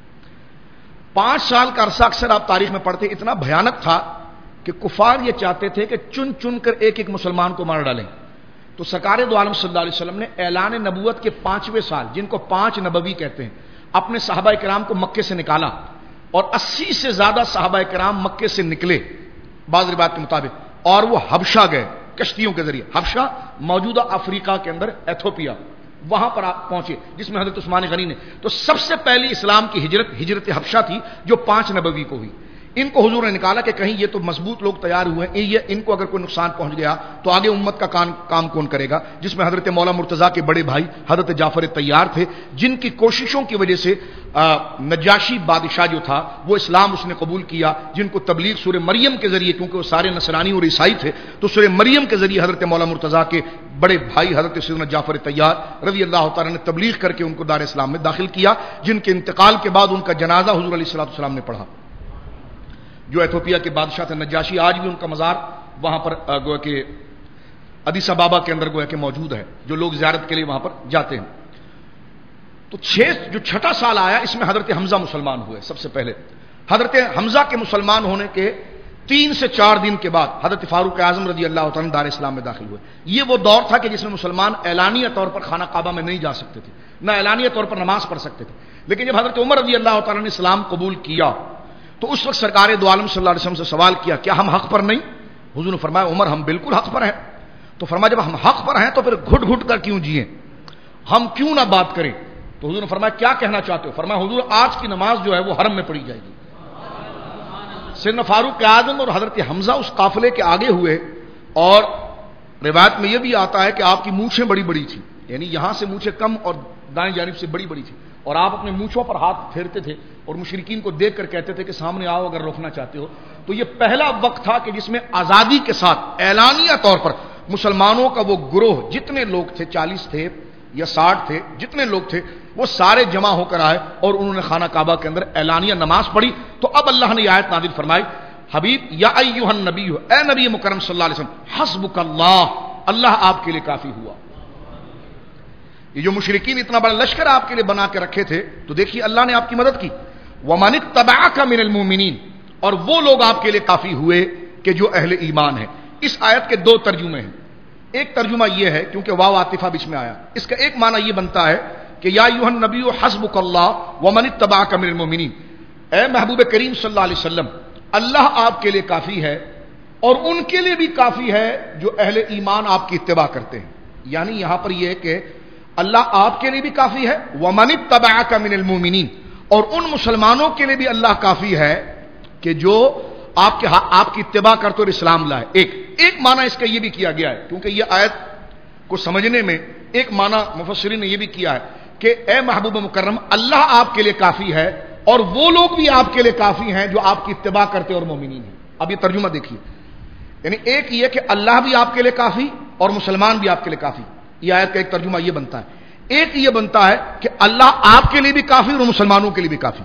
A: پانچ سال کا عرصہ اکثر آپ تاریخ میں پڑھتے, اتنا بھیانک تھا کہ کفار یہ چاہتے تھے کہ چن چن کر ایک ایک مسلمان کو مار ڈالیں. تو سرکار دو عالم صلی اللہ علیہ وسلم نے اعلان نبوت کے پانچویں سال, جن کو پانچ نبوی کہتے ہیں, اپنے صحابہ کرام کو مکے سے نکالا اور اسی سے زیادہ صحابہ کرام مکے سے نکلے بعض روایات کے مطابق, اور وہ حبشہ گئے کشتیوں کے ذریعے. حبشہ موجودہ افریقہ کے اندر ایتھوپیا, وہاں پر آپ پہنچے جس میں حضرت عثمان غنی نے. تو سب سے پہلی اسلام کی ہجرت ہجرت حبشہ تھی جو پانچ نبوی کو ہوئی. ان کو حضور نے نکالا کہ کہیں یہ تو مضبوط لوگ تیار ہوئے ہیں, یہ ان کو اگر کوئی نقصان پہنچ گیا تو آگے امت کا کام کام کون کرے گا, جس میں حضرت مولا مرتضیٰ کے بڑے بھائی حضرت جعفر طیار تھے, جن کی کوششوں کی وجہ سے نجاشی بادشاہ جو تھا وہ اسلام اس نے قبول کیا, جن کو تبلیغ سورہ مریم کے ذریعے, کیونکہ وہ سارے نصرانی اور عیسائی تھے, تو سورہ مریم کے ذریعے حضرت مولا مرتضیٰ کے بڑے بھائی حضرت سیدنا جعفر طیار رضی اللہ تعالیٰ نے تبلیغ کر کے ان کو دار اسلام میں داخل کیا, جن کے انتقال کے بعد ان کا جنازہ حضور علیہ الصلوۃ والسلام نے پڑھا. جو ایتھوپیا کے بادشاہ تھے نجاشی, آج بھی ان کا مزار وہاں پر گویا کہ ادیس ابابا کے اندر گویا کہ موجود ہے, جو لوگ زیارت کے لیے وہاں پر جاتے ہیں. تو چھ جو چھٹا سال آیا اس میں حضرت حمزہ مسلمان ہوئے. سب سے پہلے حضرت حمزہ کے مسلمان ہونے کے تین سے چار دن کے بعد حضرت فاروق اعظم رضی اللہ تعالیٰ دار اسلام میں داخل ہوئے. یہ وہ دور تھا کہ جس میں مسلمان اعلانیہ طور پر خانہ کعبہ میں نہیں جا سکتے تھے, نہ اعلانیہ طور پر نماز پڑھ سکتے تھے. لیکن جب حضرت عمر رضی اللہ تعالیٰ نے اسلام قبول کیا تو اس وقت سرکار دو عالم صلی اللہ علیہ وسلم سے سوال کیا, کیا ہم حق پر نہیں؟ حضور نے فرمایا عمر ہم بالکل حق پر ہیں. تو فرمایا جب ہم حق پر ہیں تو پھر گھٹ گھٹ کر کیوں جیئیں, ہم کیوں نہ بات کریں؟ تو حضور نے فرمایا کیا کہنا چاہتے ہو؟ فرمایا حضور آج کی نماز جو ہے وہ حرم میں پڑھی جائے گی. سیدنا فاروق اعظم اور حضرت حمزہ اس قافلے کے آگے ہوئے, اور روایت میں یہ بھی آتا ہے کہ آپ کی مونچھیں بڑی بڑی تھی, یعنی یہاں سے مونچھیں کم اور دائیں جانب سے بڑی بڑی تھی, اور آپ اپنے مونچھوں پر ہاتھ پھیرتے تھے اور مشرکین کو دیکھ کر کہتے تھے کہ سامنے آؤ اگر روکنا چاہتے ہو. تو یہ پہلا وقت تھا کہ جس میں آزادی کے ساتھ اعلانیہ طور پر مسلمانوں کا وہ گروہ, جتنے لوگ تھے چالیس تھے یا ساٹھ تھے, جتنے لوگ تھے وہ سارے جمع ہو کر آئے اور انہوں نے خانہ کعبہ کے اندر اعلانیہ نماز پڑھی. تو اب اللہ نے یہ آیت نازل فرمائی, حبیب یا ایھا النبی, اے نبی مکرم صلی اللہ علیہ وسلم, حسبک اللہ, اللہ آپ کے لیے کافی ہوا. یہ جو مشرکین اتنا بڑا لشکر آپ کے لیے بنا کے رکھے تھے, تو دیکھیے اللہ نے آپ کی مدد کی. وَمَنِ اتَّبَعَكَ مِنَ الْمُؤْمِنِينَ, اور وہ لوگ آپ کے لیے کافی ہوئے کہ جو اہل ایمان ہیں. اس آیت کے دو ترجمے ہیں. ایک ترجمہ یہ ہے, کیونکہ واو عاطفہ بیچ میں آیا, اس کا ایک معنی یہ بنتا ہے کہ یا ایھا النبی حسبک اللہ ومن اتبعک من المؤمنین, اے محبوب کریم صلی اللہ علیہ وسلم, اللہ آپ کے لیے کافی ہے اور ان کے لیے بھی کافی ہے جو اہل ایمان آپ کی اتباع کرتے ہیں. یعنی یہاں پر یہ ہے کہ اللہ آپ کے لیے بھی کافی ہے, ومن اتبعک من المؤمنین, اور ان مسلمانوں کے لیے بھی اللہ کافی ہے کہ جو آپ کے آپ کی اتباع کرتے اور اسلام لائے. ایک ایک معنی اس کا یہ بھی کیا گیا ہے, کیونکہ یہ آیت کو سمجھنے میں ایک معنی مفسرین نے یہ بھی کیا ہے کہ اے محبوب مکرم, اللہ آپ کے لیے کافی ہے اور وہ لوگ بھی آپ کے لیے کافی ہیں جو آپ کی اتباع کرتے اور مومنین ہیں. اب یہ ترجمہ دیکھیے, یعنی ایک یہ کہ اللہ بھی آپ کے لیے کافی اور مسلمان بھی آپ کے لیے کافی. یہ آیت کا ایک ترجمہ یہ بنتا ہے. ایک یہ بنتا ہے کہ اللہ آپ کے لیے بھی کافی اور مسلمانوں کے لیے بھی کافی.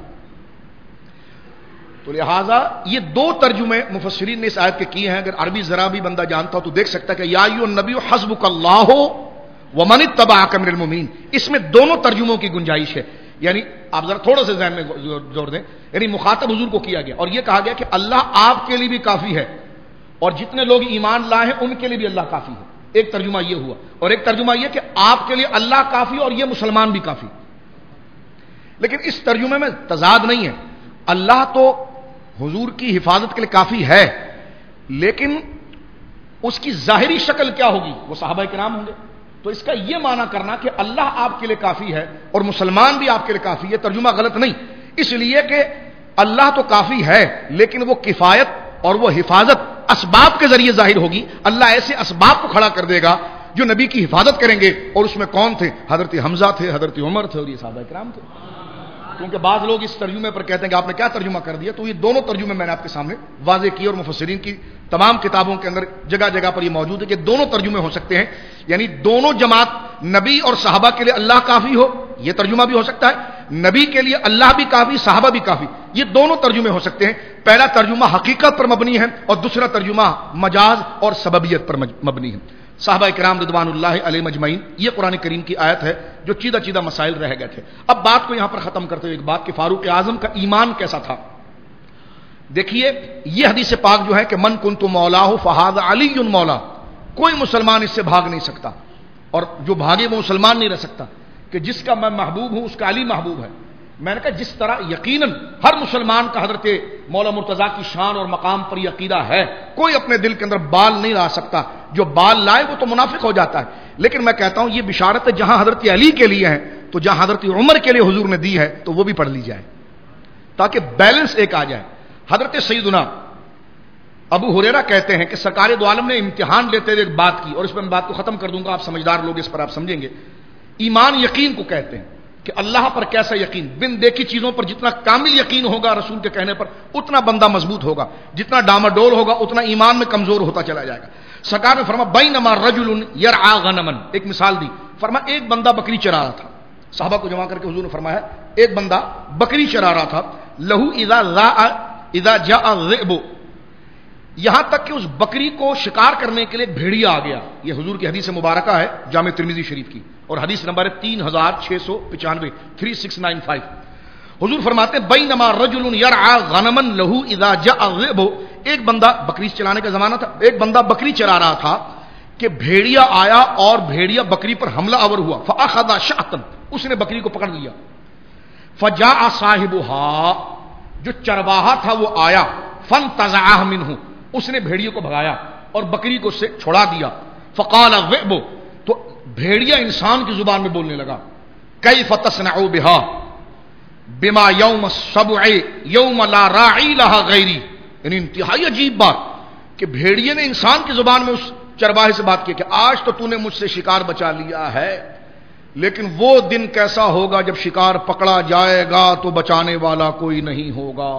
A: تو لہٰذا یہ دو ترجمے مفسرین نے اس آیت کے کیے ہیں. اگر عربی ذرا بھی بندہ جانتا ہو تو دیکھ سکتا ہے کہ یا ایھا النبی حسبک اللہ ومن اتبعک من المؤمنین, اس میں دونوں ترجموں کی گنجائش ہے. یعنی آپ ذرا تھوڑا سا ذہن میں زور دیں, یعنی مخاطب حضور کو کیا گیا اور یہ کہا گیا کہ اللہ آپ کے لیے بھی کافی ہے اور جتنے لوگ ایمان لائے ہیں ان کے لیے بھی اللہ کافی ہے. ایک ترجمہ یہ ہوا, اور ایک ترجمہ یہ کہ آپ کے لیے اللہ کافی اور یہ مسلمان بھی کافی. لیکن اس ترجمے میں تضاد نہیں ہے. اللہ تو حضور کی حفاظت کے لیے کافی ہے، لیکن اس کی ظاہری شکل کیا ہوگی؟ وہ صحابہ کرام ہوں گے۔ تو اس کا یہ معنی کرنا کہ اللہ آپ کے لیے کافی ہے اور مسلمان بھی آپ کے لیے کافی ہے، ترجمہ غلط نہیں، اس لیے کہ اللہ تو کافی ہے لیکن وہ کفایت اور وہ حفاظت اسباب کے ذریعے ظاہر ہوگی۔ اللہ ایسے اسباب کو کھڑا کر دے گا جو نبی کی حفاظت کریں گے، اور اس میں کون تھے؟ حضرت حمزہ تھے، حضرت عمر تھے، اور یہ صحابہ کرام تھے۔ کیونکہ بعض لوگ اس ترجمے پر کہتے ہیں کہ آپ نے کیا ترجمہ کر دیا، تو یہ دونوں ترجمے میں نے آپ کے سامنے واضح کیے، اور مفسرین کی تمام کتابوں کے اندر جگہ جگہ پر یہ موجود ہے کہ دونوں ترجمے ہو سکتے ہیں، یعنی دونوں جماعت نبی اور صحابہ کے لیے اللہ کافی ہو، یہ ترجمہ بھی ہو سکتا ہے، نبی کے لیے اللہ بھی کافی، صحابہ بھی کافی، یہ دونوں ترجمے ہو سکتے ہیں۔ پہلا ترجمہ حقیقت پر مبنی ہے اور دوسرا ترجمہ مجاز اور سببیت پر مبنی ہے۔ صحابہ کرام رضوان اللہ علیہ مجمعین، یہ قرآن کریم کی آیت ہے جو چیدہ چیدہ مسائل رہ گئے تھے۔ اب بات کو یہاں پر ختم کرتے ہوئے ایک بات کہ فاروق اعظم کا ایمان کیسا تھا۔ دیکھیے یہ حدیث پاک جو ہے کہ من کنت مولاہ فہذا علی مولا، کوئی مسلمان اس سے بھاگ نہیں سکتا، اور جو بھاگے وہ مسلمان نہیں رہ سکتا، کہ جس کا میں محبوب ہوں اس کا علی محبوب ہے۔ میں نے کہا جس طرح یقیناً ہر مسلمان کا حضرت مولا مرتضیٰ کی شان اور مقام پر یہ عقیدہ ہے، کوئی اپنے دل کے اندر بال نہیں لا سکتا، جو بال لائے وہ تو منافق ہو جاتا ہے، لیکن میں کہتا ہوں یہ بشارت ہے جہاں حضرت علی کے لیے ہے تو جہاں حضرت عمر کے لیے حضور نے دی ہے تو وہ بھی پڑھ لی جائے تاکہ بیلنس ایک آ جائے۔ حضرت سیدنا ابو ہریرہ کہتے ہیں کہ سرکار دو عالم نے امتحان لیتے ہوئے ایک بات کی، اور اس میں میں بات کو ختم کر دوں گا، آپ سمجھدار لوگ اس پر آپ سمجھیں گے۔ ایمان یقین کو کہتے ہیں کہ اللہ پر کیسا یقین، بن دیکھی چیزوں پر جتنا کامل یقین ہوگا رسول کے کہنے پر اتنا بندہ مضبوط ہوگا، جتنا ڈاماڈول ہوگا اتنا ایمان میں کمزور ہوتا چلا جائے گا۔ سرکار نے فرمایا بینما رجل یرعى غنما، ایک مثال دی، فرمایا ایک بندہ بکری چرا رہا تھا، صحابہ کو جمع کر کے حضور نے فرمایا ایک بندہ بکری چرا رہا تھا، لہو اذا ذاء اذا جاء الذئب، یہاں تک کہ اس بکری کو شکار کرنے کے لیے بھیڑیا آ گیا۔ یہ حضور کی حدیث مبارکہ ہے جامع ترمذی شریف کی، اور حدیث نمبر ہے تین ہزار چھ سو پچانوے تھری سکس نائن فائیو۔ حضور فرماتے ہیں بینما رجل یرعى غنما لہو اذا جاء الذئب، ایک بندہ، بکری چلانے کا زمانہ تھا، ایک بندہ بکری چرا رہا تھا کہ بھیڑیا آیا اور بھیڑیا بکری پر حملہ آور ہوا، فاخذ شاة، اس نے بکری کو پکڑ لیا، فجاء صاحبها، جو چرواہا تھا وہ آیا، فانتزعه منه، اس نے بھیڑیے کو بھگایا اور بکری کو سے چھڑا دیا، فقال الذئب، تو بھیڑیا انسان کی زبان میں بولنے لگا، کیف تصنع بها بما یوم السبع یوم لا راعی لها غیری، یعنی انتہائی عجیب بات کہ بھیڑیے نے انسان کی زبان میں اس چرواہے سے بات کی کہ آج تو تو نے مجھ سے شکار بچا لیا ہے، لیکن وہ دن کیسا ہوگا جب شکار پکڑا جائے گا تو بچانے والا کوئی نہیں ہوگا۔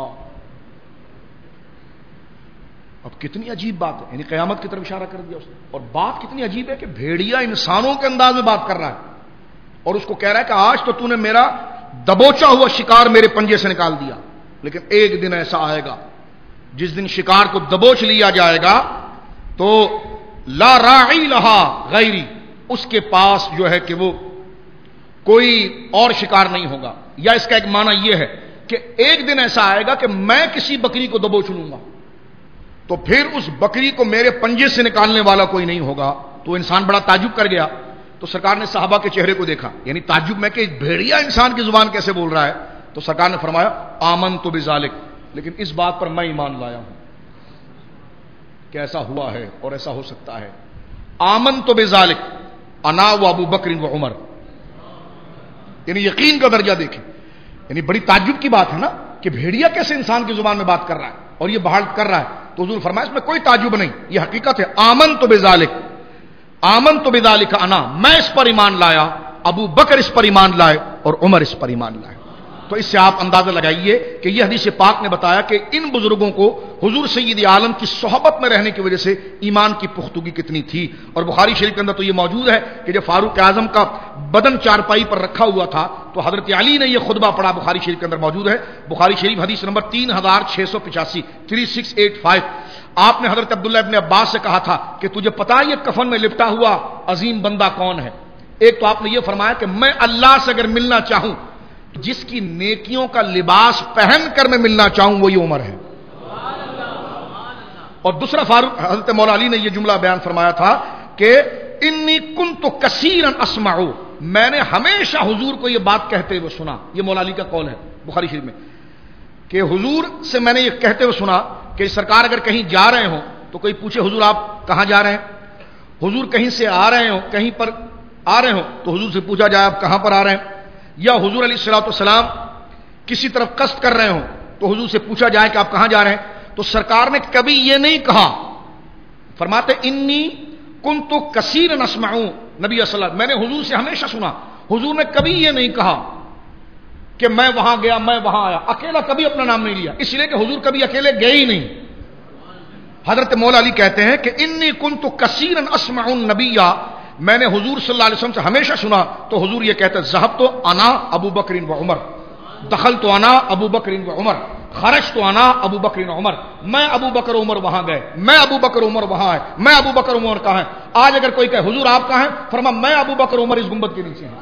A: اب کتنی عجیب بات ہے، یعنی قیامت کی طرف اشارہ کر دیا اس نے، اور بات کتنی عجیب ہے کہ بھیڑیا انسانوں کے انداز میں بات کر رہا ہے اور اس کو کہہ رہا ہے کہ آج تو تو نے میرا دبوچا ہوا شکار میرے پنجے سے نکال دیا، لیکن ایک دن ایسا آئے گا جس دن شکار کو دبوچ لیا جائے گا تو لا راعی لہا غیری، اس کے پاس جو ہے کہ وہ کوئی اور شکار نہیں ہوگا، یا اس کا ایک معنی یہ ہے کہ ایک دن ایسا آئے گا کہ میں کسی بکری کو دبوچ لوں گا تو پھر اس بکری کو میرے پنجے سے نکالنے والا کوئی نہیں ہوگا۔ تو انسان بڑا تعجب کر گیا، تو سرکار نے صحابہ کے چہرے کو دیکھا، یعنی تعجب میں کہ بھیڑیا انسان کی زبان کیسے بول رہا ہے، تو سرکار نے فرمایا آمنت بذالک، لیکن اس بات پر میں ایمان لایا ہوں کہ ایسا ہوا ہے اور ایسا ہو سکتا ہے۔ آمنت بذالک انا و ابو بکر و عمر، یعنی یقین کا درجہ دیکھیں، یعنی بڑی تعجب کی بات ہے نا کہ بھیڑیا کیسے انسان کی زبان میں بات کر رہا ہے اور یہ بحال کر رہا ہے، تو حضور فرمایا اس میں کوئی تعجب نہیں، یہ حقیقت ہے۔ آمنت بذالک آمنت بذالک انا، میں اس پر ایمان لایا، ابو بکر اس پر ایمان لائے اور عمر اس پر ایمان لائے۔ تو اس سے آپ اندازہ لگائیے کہ یہ حدیث پاک نے بتایا کہ ان بزرگوں کو حضور سید عالم کی صحبت میں رہنے کی وجہ سے ایمان کی پختگی کتنی تھی، اور بخاری شریف کے اندر تو یہ موجود ہے کہ جب فاروق اعظم کا بدن چارپائی پر رکھا ہوا تھا تو حضرت علی نے یہ خطبہ پڑھا، بخاری شریف کے اندر موجود ہے، بخاری شریف حدیث نمبر تین ہزار چھ سو پچاسی تھری سکس ایٹ فائیو۔ آپ نے حضرت عبداللہ ابن عباس سے کہا تھا کہ تجھے پتا ہے یہ کفن میں لپٹا ہوا عظیم بندہ کون ہے؟ ایک تو آپ نے یہ فرمایا کہ میں اللہ سے اگر ملنا چاہوں، جس کی نیکیوں کا لباس پہن کر میں ملنا چاہوں وہ یہ عمر ہے۔ اور دوسرا فاروق حضرت مولا علی نے یہ جملہ بیان فرمایا تھا کہ انی کنت کثیرا اسمع، میں نے ہمیشہ حضور کو یہ بات کہتے ہوئے سنا، یہ مولا علی کا قول ہے بخاری شریف میں، کہ حضور سے میں نے یہ کہتے ہوئے سنا کہ سرکار اگر کہیں جا رہے ہوں تو کوئی پوچھے حضور آپ کہاں جا رہے ہیں، حضور کہیں سے آ رہے ہوں، کہیں پر آ رہے ہوں تو حضور سے پوچھا جائے آپ کہاں پر آ رہے ہیں، یا حضور علیہ الصلوۃ والسلام کسی طرف قصد کر رہے ہوں تو حضور سے پوچھا جائے کہ آپ کہاں جا رہے ہیں، تو سرکار نے کبھی یہ نہیں کہا، فرماتے انی کنت کثیرا اسمع، نبی صلی اللہ علیہ وسلم میں نے حضور سے ہمیشہ سنا، حضور نے کبھی یہ نہیں کہا کہ میں وہاں گیا میں وہاں آیا، اکیلا کبھی اپنا نام نہیں لیا، اس لیے کہ حضور کبھی اکیلے گئے ہی نہیں۔ حضرت مولا علی کہتے ہیں کہ انی کنت کثیرا اسمع النبی، میں نے حضور صلی اللہ علیہ وسلم سے ہمیشہ سنا تو حضور یہ کہتے ذهبت انا ابو بکر و عمر، دخلت انا ابو بکر و عمر، خرجت انا ابو بکر و عمر، میں ابو بکر و عمر وہاں گئے، میں ابو بکر و عمر وہاں آئے، میں ابو بکر و عمر کہاں ہیں۔ آج اگر کوئی کہے حضور آپ کہاں ہیں، فرما میں ابو بکر و عمر اس گنبد کے نیچے ہیں۔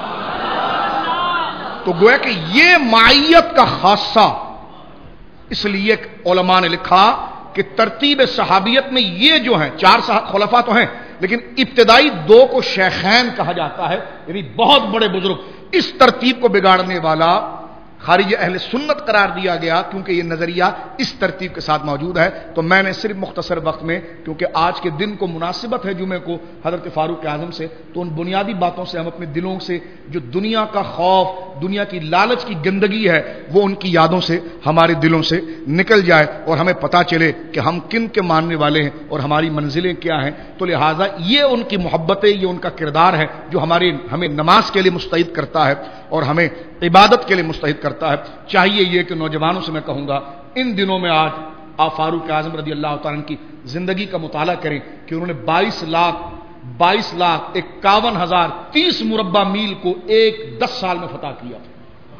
A: تو گویا کہ یہ معیت کا خاصہ، اس لیے علماء نے لکھا کہ ترتیب صحابیت میں یہ جو ہیں چار خلفاء تو ہیں لیکن ابتدائی دو کو شیخین کہا جاتا ہے، یعنی بہت بڑے بزرگ، اس ترتیب کو بگاڑنے والا خارج اہل سنت قرار دیا گیا کیونکہ یہ نظریہ اس ترتیب کے ساتھ موجود ہے۔ تو میں نے صرف مختصر وقت میں، کیونکہ آج کے دن کو مناسبت ہے جمعے کو حضرت فاروق اعظم سے، تو ان بنیادی باتوں سے ہم اپنے دلوں سے جو دنیا کا خوف، دنیا کی لالچ کی گندگی ہے وہ ان کی یادوں سے ہمارے دلوں سے نکل جائے اور ہمیں پتہ چلے کہ ہم کن کے ماننے والے ہیں اور ہماری منزلیں کیا ہیں۔ تو لہٰذا یہ ان کی محبتیں، یہ ان کا کردار ہے جو ہماری ہمیں نماز کے لیے مستعد کرتا ہے اور ہمیں عبادت کے لیے مستعد کرتا ہے۔ چاہیے یہ کہ نوجوانوں سے میں کہوں گا ان دنوں میں آج آپ فاروق اعظم رضی اللہ تعالیٰ عنہ کی زندگی کا مطالعہ کریں کہ انہوں نے بائیس لاکھ بائیس لاکھ اکاون ہزار تیس مربع میل کو ایک دس سال میں فتح کیا تھا،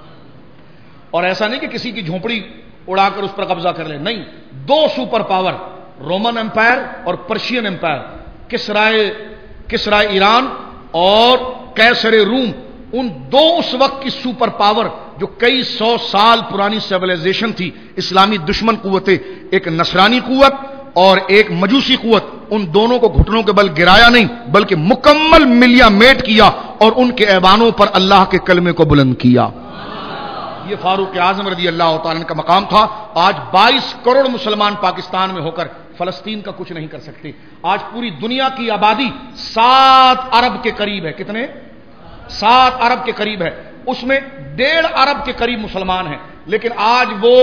A: اور ایسا نہیں کہ کسی کی جھونپڑی اڑا کر اس پر قبضہ کر لیں، نہیں، دو سپر پاور رومن امپائر اور پرشین امپائر، کسرائے کسرائے ایران اور قیصر روم، ان دو اس وقت کی سپر پاور جو کئی سو سال پرانی سیویلائزیشن تھی، اسلامی دشمن قوتیں، ایک نصرانی قوت اور ایک مجوسی قوت، ان دونوں کو گھٹنوں کے بل گرایا نہیں بلکہ مکمل ملیا میٹ کیا اور ان کے ایوانوں پر اللہ کے کلمے کو بلند کیا۔ یہ فاروق اعظم رضی اللہ تعالیٰ عنہ کا مقام تھا۔ آج بائیس کروڑ مسلمان پاکستان میں ہو کر فلسطین کا کچھ نہیں کر سکتے۔ آج پوری دنیا کی آبادی سات ارب کے قریب ہے، کتنے؟ سات ارب کے قریب ہے، اس میں ڈیڑھ ارب کے قریب مسلمان ہیں، لیکن آج وہ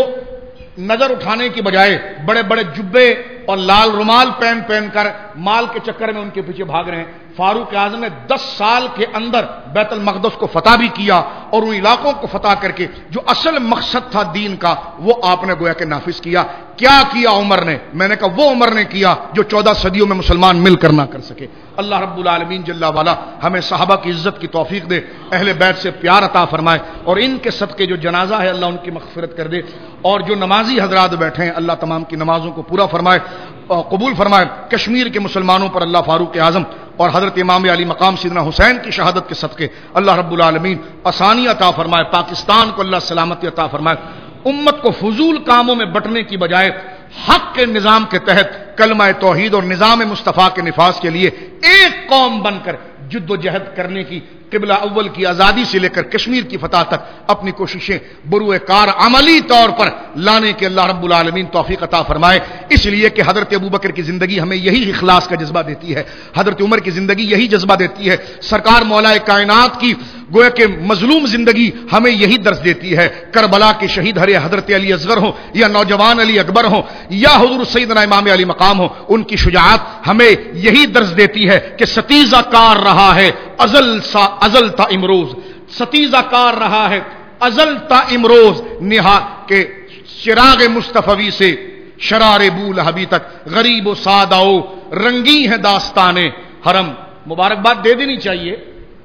A: نظر اٹھانے کی بجائے بڑے بڑے جبے اور لال رومال پہن پہن کر مال کے چکر میں ان کے پیچھے بھاگ رہے ہیں۔ فاروق اعظم نے دس سال کے اندر بیت المقدس کو فتح بھی کیا اور ان علاقوں کو فتح کر کے جو اصل مقصد تھا دین کا وہ آپ نے گویا کہ نافذ کیا۔ کیا کیا عمر نے؟ میں نے کہا وہ عمر نے کیا جو چودہ صدیوں میں مسلمان مل کر نہ کر سکے۔ اللہ رب العالمین جل والا ہمیں صحابہ کی عزت کی توفیق دے، اہل بیت سے پیار عطا فرمائے اور ان کے صدقے جو جنازہ ہے اللہ ان کی مغفرت کر دے، اور جو نمازی حضرات بیٹھے ہیں اللہ تمام کی نمازوں کو پورا فرمائے، قبول فرمائے۔ کشمیر کے مسلمانوں پر اللہ فاروق اعظم اور حضرت امام علی مقام سیدنا حسین کی شہادت کے صدقے اللہ رب العالمین آسانی عطا فرمائے، پاکستان کو اللہ سلامتی عطا فرمائے، امت کو فضول کاموں میں بٹنے کی بجائے حق کے نظام کے تحت کلمہ توحید اور نظام مصطفیٰ کے نفاذ کے لیے ایک قوم بن کر جد و جہد کرنے کی، قبلہ اول کی آزادی سے لے کر کشمیر کی فتح تک اپنی کوششیں بروئے کار عملی طور پر لانے کے اللہ رب العالمین توفیق عطا فرمائے۔ اس لیے کہ حضرت ابوبکر کی زندگی ہمیں یہی اخلاص کا جذبہ دیتی ہے، حضرت عمر کی زندگی یہی جذبہ دیتی ہے، سرکار مولا کائنات کی گویا کہ مظلوم زندگی ہمیں یہی درس دیتی ہے۔ کربلا کے شہید ہرے حضرت علی اصغر ہوں یا نوجوان علی اکبر ہوں یا حضور سیدنا امام علی مقام ہو، ان کی شجاعت ہمیں یہی درس دیتی ہے کہ ستیزہ کار رہا ہے ازل سا ازل تا امروز، ستیزہ کار رہا ہے ازل تا امروز، نہا کے چراغ مصطفی سے شرار بو لہبی تک، غریب و ساداؤ رنگی ہے داستان حرم۔ مبارکباد دے دینی چاہیے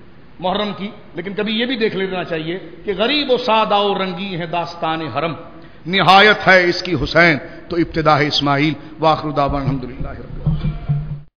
A: محرم کی، لیکن کبھی یہ بھی دیکھ لینا چاہیے کہ غریب و ساداؤ رنگی ہے داستان حرم، نہایت ہے اس کی حسین تو ابتدا ہے اسماعیل۔ وآخر دعوانا الحمدللہ۔